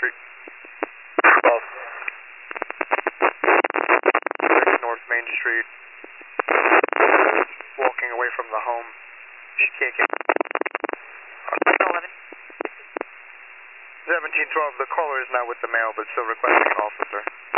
Street. 6 North Main Street. Walking away from the home. She can't get... 11. 1712, the caller is now with the mail, but still requesting an officer.